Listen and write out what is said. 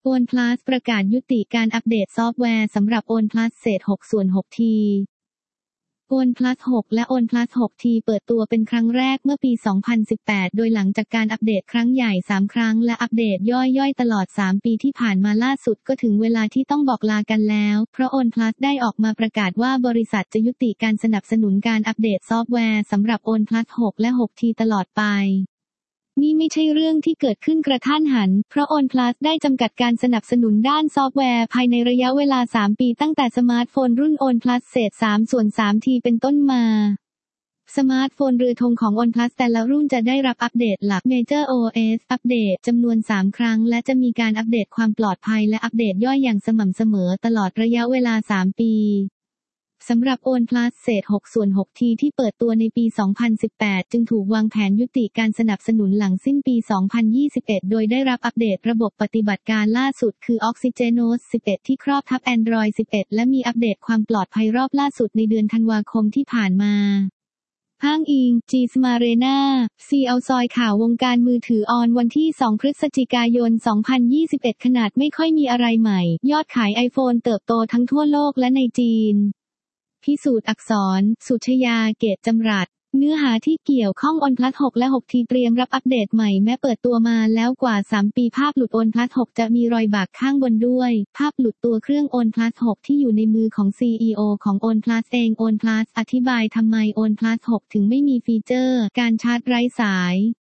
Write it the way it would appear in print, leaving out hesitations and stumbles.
OnePlus ประกาศยุติการอัปเดตซอฟต์แวร์สำหรับ OnePlus เศษ 6/6T OnePlus 6 และ OnePlus 6T เปิดตัวเป็นครั้งแรกเมื่อปี 2018 โดยหลังจากการอัปเดตครั้งใหญ่ 3 ครั้งและอัปเดตย่อยๆตลอด 3 ปีที่ผ่านมาล่าสุดก็ถึงเวลาที่ต้องบอกลากันแล้ว เพราะ OnePlus ได้ออกมาประกาศว่าบริษัทจะยุติการสนับสนุนการอัปเดตซอฟต์แวร์สำหรับ OnePlus 6 และ 6T ตลอดไปนี่ไม่ใช่เรื่องที่เกิดขึ้นกระทันหันเพราะ OnePlus ได้จำกัดการสนับสนุนด้านซอฟต์แวร์ภายในระยะเวลา 3 ปีตั้งแต่สมาร์ทโฟนรุ่น OnePlus เศษ 3/3T เป็นต้นมาสมาร์ทโฟนเรือธงของ OnePlus แต่ละรุ่นจะได้รับอัปเดตหลัก Major OS อัปเดตจำนวน 3 ครั้งและจะมีการอัปเดตความปลอดภัยและอัปเดตย่อยอย่างสม่ำเสมอตลอดระยะเวลา 3 ปีสำหรับ OnePlus เศษ 6/6T ที่เปิดตัวในปี 2018 จึงถูกวางแผนยุติการสนับสนุนหลังสิ้นปี 2021 โดยได้รับอัปเดตระบบปฏิบัติการล่าสุดคือ Oxygenos 11 ที่ครอบทับ Android 11 และมีอัปเดตความปลอดภัยรอบล่าสุดในเดือนธันวาคมที่ผ่านมาอ้างอิง Gsmarena ซีเอาซอยข่าววงการมือถือออนวันที่ 2 พฤศจิกายน 2021 ขนาดไม่ค่อยมีอะไรใหม่ยอดขาย iPhone เติบโตทั้งทั่วโลกและในจีนพิสูจน์อักษร สุชยา เกตจำรัดเนื้อหาที่เกี่ยวข้อง OnePlus 6 และ 6T เตรียมรับอัปเดตใหม่แม้เปิดตัวมาแล้วกว่า 3 ปีภาพหลุด OnePlus 6 จะมีรอยบากข้างบนด้วยภาพหลุดตัวเครื่อง OnePlus 6 ที่อยู่ในมือของ CEO ของ OnePlus เอง OnePlus อธิบายทำไม OnePlus 6 ถึงไม่มีฟีเจอร์การชาร์จไร้สาย